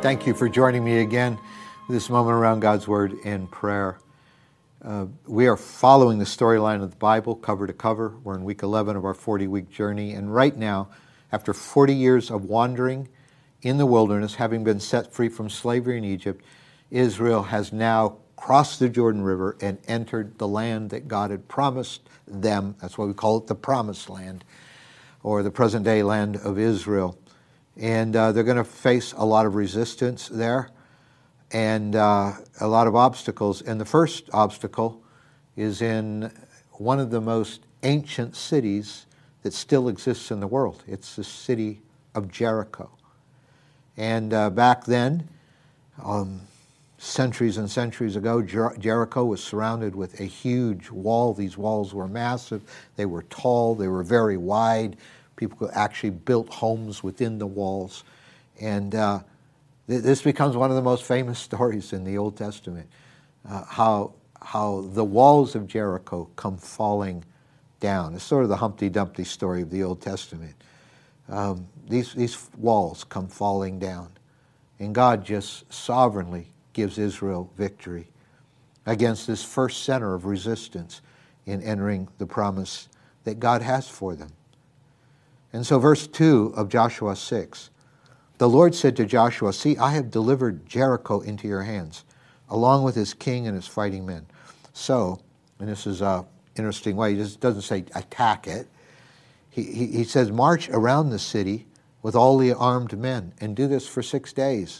Thank you for joining me again this moment around God's Word in prayer. We are following the storyline of the Bible cover to cover. We're in week 11 of our 40-week journey. And right now, after 40 years of wandering in the wilderness, having been set free from slavery in Egypt, Israel has now crossed the Jordan River and entered the land that God had promised them. That's why we call it the Promised Land, or the present-day land of Israel. And they're going to face a lot of resistance there and a lot of obstacles. And the first obstacle is in one of the most ancient cities that still exists in the world. It's the city of Jericho. And back then, centuries and centuries ago, Jericho was surrounded with a huge wall. These walls were massive. They were tall. They were very wide. People actually built homes within the walls. And this becomes one of the most famous stories in the Old Testament, how the walls of Jericho come falling down. It's sort of the Humpty Dumpty story of the Old Testament. These walls come falling down, and God just sovereignly gives Israel victory against this first center of resistance in entering the promise that God has for them. And so verse 2 of Joshua 6, the Lord said to Joshua, "See, I have delivered Jericho into your hands, along with his king and his fighting men." So, and this is an interesting way, he just doesn't say attack it. He says, march around the city with all the armed men, and do this for 6 days.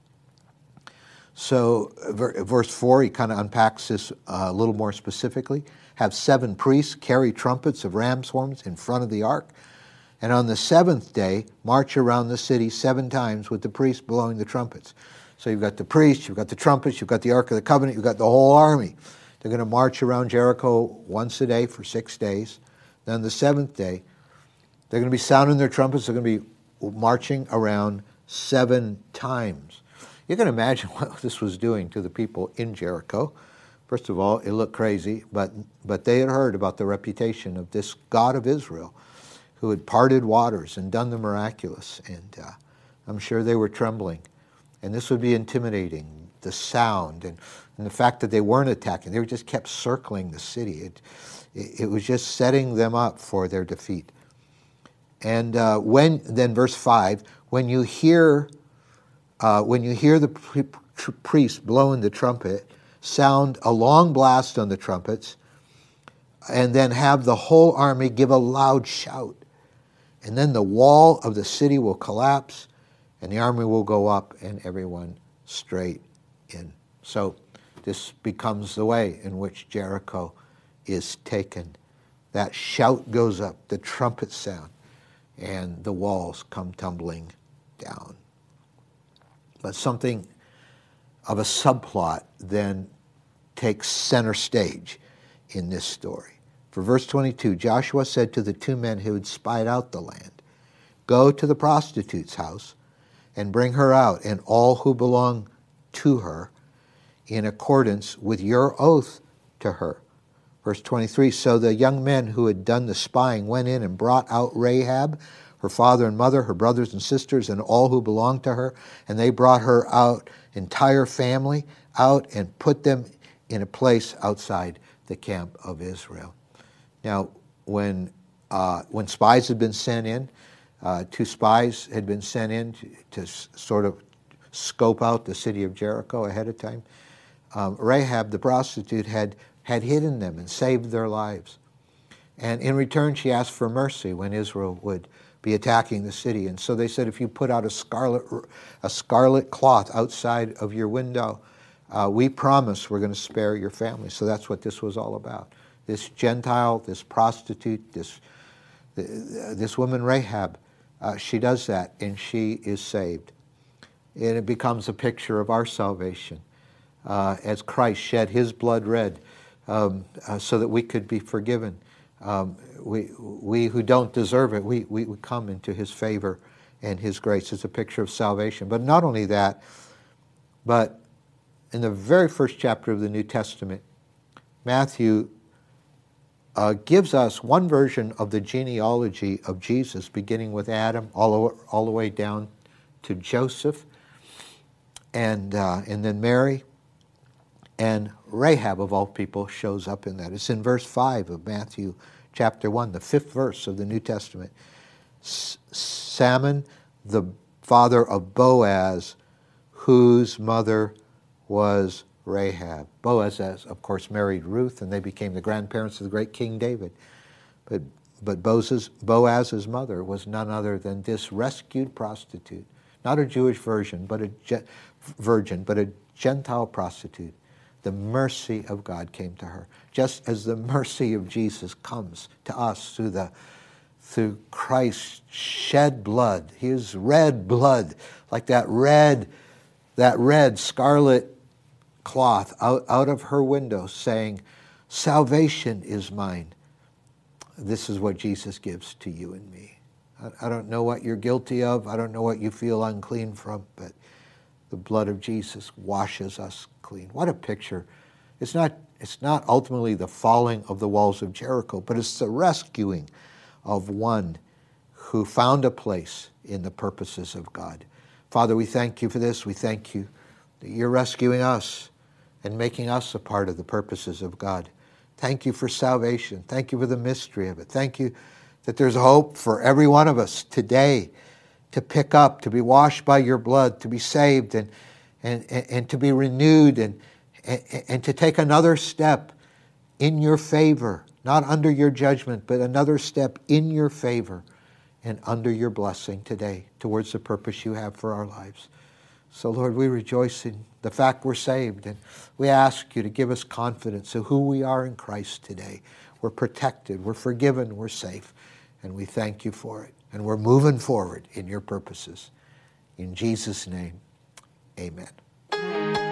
So verse 4, he kind of unpacks this a little more specifically. Have 7 priests carry trumpets of ram's horns in front of the ark. And on the 7th day, march around the city 7 times with the priests blowing the trumpets. So you've got the priests, you've got the trumpets, you've got the Ark of the Covenant, you've got the whole army. They're going to march around Jericho once a day for 6 days. Then the 7th day, they're going to be sounding their trumpets. They're going to be marching around 7 times. You can imagine what this was doing to the people in Jericho. First of all, it looked crazy, but they had heard about the reputation of this God of Israel, who had parted waters and done the miraculous. And I'm sure they were trembling. And this would be intimidating, the sound and the fact that they weren't attacking. They were just kept circling the city. It was just setting them up for their defeat. And then verse 5, when you hear the priest blowing the trumpet, sound a long blast on the trumpets, and then have the whole army give a loud shout. And then the wall of the city will collapse, and the army will go up, and everyone straight in. So this becomes the way in which Jericho is taken. That shout goes up, the trumpet sound, and the walls come tumbling down. But something of a subplot then takes center stage in this story. For verse 22, Joshua said to the 2 men who had spied out the land, "Go to the prostitute's house and bring her out and all who belong to her in accordance with your oath to her." Verse 23, so the young men who had done the spying went in and brought out Rahab, her father and mother, her brothers and sisters, and all who belonged to her. And they brought her out, entire family, out and put them in a place outside the camp of Israel. Now, when spies had been sent in, 2 spies had been sent in to sort of scope out the city of Jericho ahead of time. Rahab, the prostitute, had hidden them and saved their lives. And in return, she asked for mercy when Israel would be attacking the city. And so they said, if you put out a scarlet cloth outside of your window, we promise we're going to spare your family. So that's what this was all about. This Gentile, this prostitute, this woman Rahab, she does that, and she is saved. And it becomes a picture of our salvation as Christ shed his blood red so that we could be forgiven. We who don't deserve it, we come into his favor and his grace. It's a picture of salvation. But not only that, but in the very first chapter of the New Testament, Matthew gives us one version of the genealogy of Jesus, beginning with Adam all the way down to Joseph. and then Mary and Rahab, of all people, shows up in that. It's in verse 5 of Matthew chapter 1, the 5th verse of the New Testament. Salmon, the father of Boaz, whose mother was Rahab. Boaz, of course, married Ruth, and they became the grandparents of the great King David. But Boaz's mother was none other than this rescued prostitute, not a Jewish virgin, but a Gentile prostitute. The mercy of God came to her, just as the mercy of Jesus comes to us through Christ's shed blood, his red blood, like that red scarlet cloth out of her window, saying, "Salvation is mine." This is what Jesus gives to you and me. I don't know what you're guilty of. I don't know what you feel unclean from, but the blood of Jesus washes us clean. What a picture. It's not ultimately the falling of the walls of Jericho, but it's the rescuing of one who found a place in the purposes of God. Father, we thank you for this. We thank you that you're rescuing us and making us a part of the purposes of God. Thank you for salvation. Thank you for the mystery of it. Thank you that there's hope for every one of us today to pick up, to be washed by your blood, to be saved and to be renewed and to take another step in your favor, not under your judgment, but another step in your favor and under your blessing today towards the purpose you have for our lives. So, Lord, we rejoice in the fact we're saved, and we ask you to give us confidence of who we are in Christ today. We're protected, we're forgiven, we're safe, and we thank you for it. And we're moving forward in your purposes. In Jesus' name, amen.